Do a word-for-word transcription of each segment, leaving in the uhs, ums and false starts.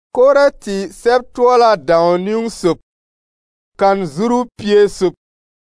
Kore ti sep tuola dauniung sup, kan zuru pie sup.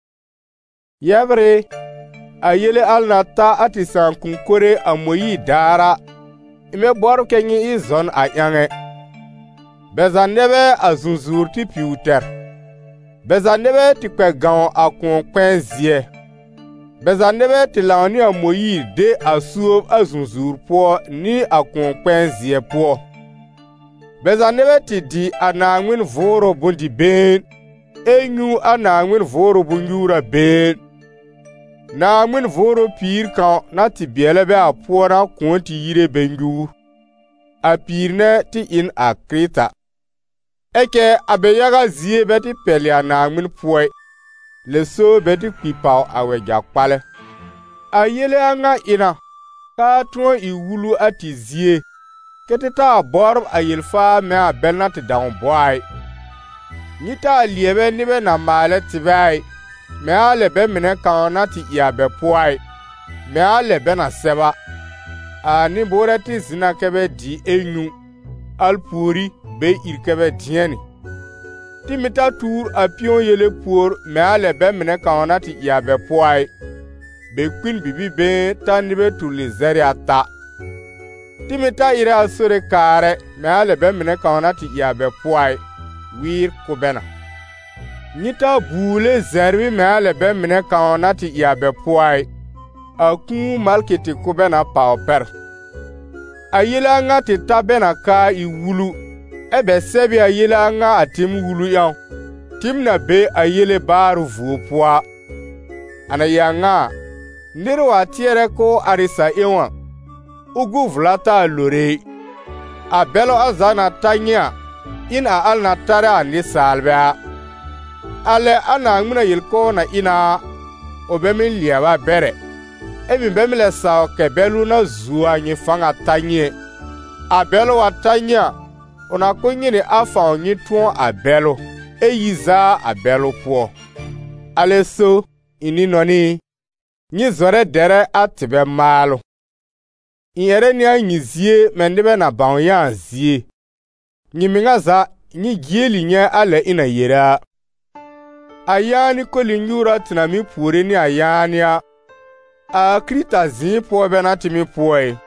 Yebre, a yele al na ta ati san kun kore a moyi dara, ime bor kenyi i zon a yange. Beza nebe a zunzur ti piuter. Beza nebe ti kwe gan a kun kwen zie. Beza nebe ti laoni a moyi de a suob a zunzur po ni a kun kwen zie po. Beza nebe ti di a na ngwin voro bundi ben, e nyu a na ngwin voro bunyura ben. Na ngwin voro pir kan na ti bielebe a po na kun ti yire benju. A pir ne ti in a Krita. Eke abeyaga zie beti peli a na ngwin poe, le so beti kwipaw a weja kpale. A yele anga ina, ka tuon i wulu ati zie, kete ta borb a yelfa me a belna ti daun boy. Nita liebe nibe na male tibai, me a lebe mine kan na ti iabe poe, me a lebe na seba. A ni bore ti zina kebe di enyu, alpuri be irkebe dieni. Ti mita tour a pion yele pour me a lebe mine kan na ti iabe poe, be kwin bibi be ta nibe tu le zeri ata. Timita ire a sore kare me a lebe mine kan na ti iabe poe, wir kubena. Nita bule zerwi me a lebe mine kan na ti iabe poe, a kun malkiti kubena pauper. A yela nga ti tabena ka i wulu, ebe sebi a yela nga a tim wulu yan, tim na be a yele baru vuo poa. Ana ya nga, niru a tiere ko arisa ewan, ugu vlata lore. A belo a zana tanya, in a al na tare a ni salbea. Ale ana ngmina yilko na ina, obemin liaba bere. Ebi bemile sao ke belu na zuwa nyi fanga tanye. A belo wa tanya, ona kunyi ni afa nyi tuon a belo, e yiza a belo po. Ale so, ini noni, nyi zore dere a tibe malo. Inyere ni a nyi zie mendibe na baoyan zie. Nyi minga za, nyi gieli nye ale ina yera. Ayani koli nyura tinami pure ni ayani ya. A Krita zin po benati mi poe.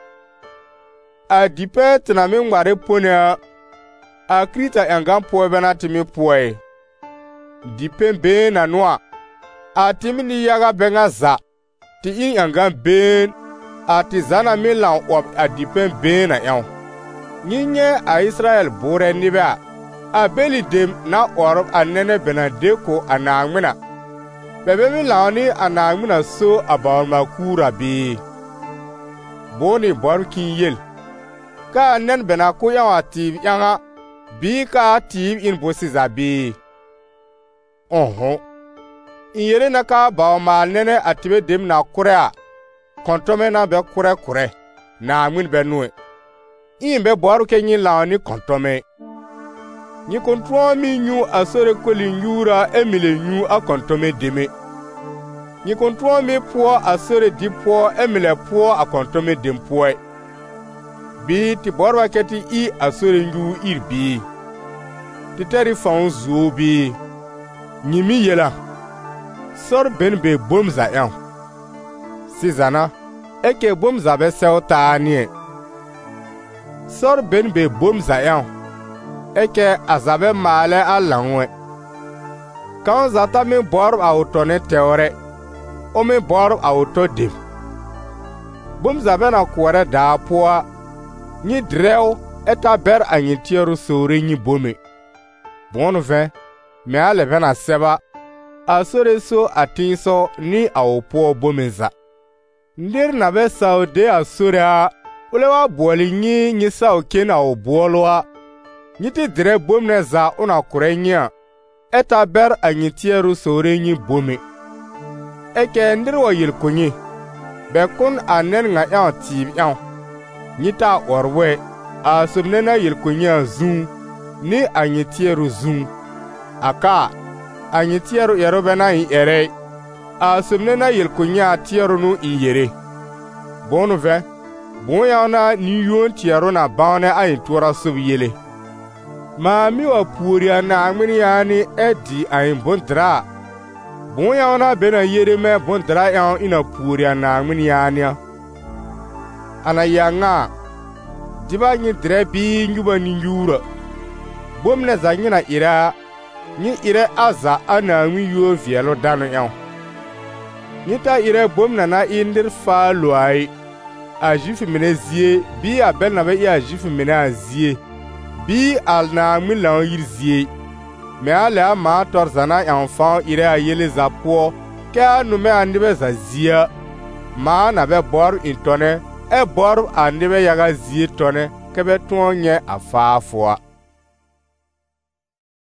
A dipe tinami ngware pone. A Krita yangan po benati mi poe. Dipe ben na noa. A timi ni yaga benga za. Ti in yangan ben. A ti zana mi lan op a dipe ben na yan. Nyinye a Israel bore nibe a. A beli dem na orb a nene benadeko a naangmina. Bebe mi laoni a naangmina so a baorma kura bi. Boni borkin yel. Ka nen bena ko yan a tib yanga. Bi ka tib in bosiza bi. Ohon. Inyere na ka baorma nene a tibe dem na kure a. Kontome na be kure kure. Naangmin be nue. In be borke nyi laoni kontome. Nyi kontro mi nyu asore koli nyura emile nyu a kontome deme. Nyi kontro mi po asore di po emile po a kontome dempoe. Bi ti borwa keti i asore nyu irbi. Ti teri faun zuo bi. Nyi mi yela. Sor ben be bomza yan. Sizana, eke bomza be sew taanie. Sor ben be bomza yan. Eke azabe male a langwe. Kan zata mi borb a utone teore, o mi borb a uto dim. Bum zabe na kuwere da poa, nyi dreo eta ber a nyi tieru sore nyi bome. Bon ven, me a leve na seba, a sore so a tinso ni a upo bome za. Ndir na be sao de a sore a, ulewa boli nyi nyi sao ken a ubuolwa. Niti dire bomne za una kurenya, eta ber a nyitieru sore nyi bome. Eke ndirwa yilkunyi, bekun a nen nga yan tib yan. Nyita orwe, a subnena yilkunya zun, ni a nyitieru zun. Aka, a nyitieru yerobena in ere, a subnena yilkunya tieru nu in yere. Bonu ve, bon yana ni yon tieru na bane a in tura sub yele. Ma mi wa puuri a Naawuni yaani e di a bondra. Bon yaw na be na yere me bondra yaw ina puuri a Naawuni yaani. Ana yanga diba nyi dire bi nyuba ni nyura. Bom na za nyina ira nyi ire aza a Naawuni yo vielo danu yaw. Nyi ta ire bom na na indir fa loai. A jifi mene zie bi a bel na be a jifi mene a zie. Bi al Naawuni lan yir zie. Me ale a ma tor zana enfant ire a yele za po ke a nume a nibe za zia. Ma na be bor intone e bor a nibe yaga zie tone ke be tuon nye a fa foa.